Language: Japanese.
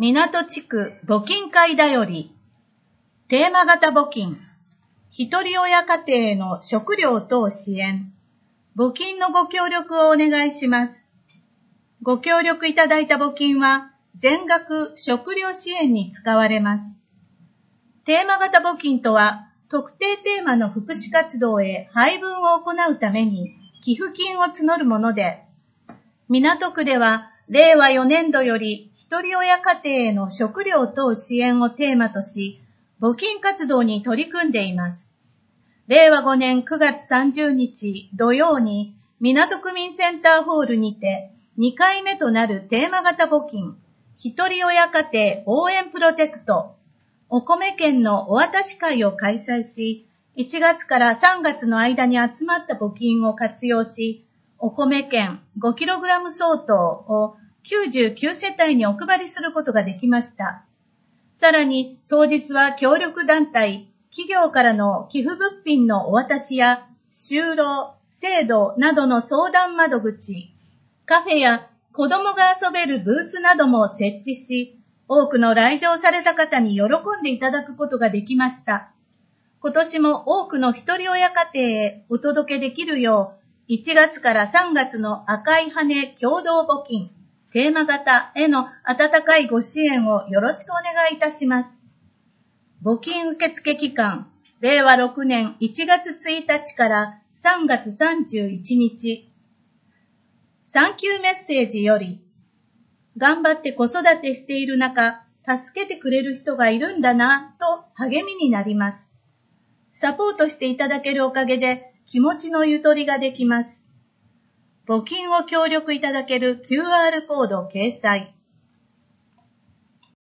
港地区募金会だより、テーマ型募金、一人親家庭への食料等支援、募金のご協力をお願いします。ご協力いただいた募金は、全額食料支援に使われます。テーマ型募金とは、特定テーマの福祉活動へ配分を行うために寄付金を募るもので、港区では令和4年度より一人親家庭への食料等支援をテーマとし、募金活動に取り組んでいます。令和5年9月30日土曜に港区民センターホールにて2回目となるテーマ型募金、一人親家庭応援プロジェクト、お米券のお渡し会を開催し、1月から3月の間に集まった募金を活用し、お米券 5kg 相当を99世帯にお配りすることができました。さらに当日は協力団体、企業からの寄付物品のお渡しや就労、制度などの相談窓口、カフェや子供が遊べるブースなども設置し、多くの来場された方に喜んでいただくことができました。今年も多くの一人親家庭へお届けできるよう、1月から3月の赤い羽共同募金、テーマ型への温かいご支援をよろしくお願いいたします。募金受付期間、令和6年1月1日から3月31日。サンキューメッセージより、頑張って子育てしている中、助けてくれる人がいるんだなと励みになります。サポートしていただけるおかげで気持ちのゆとりができます。募金を協力いただける QR コード掲載。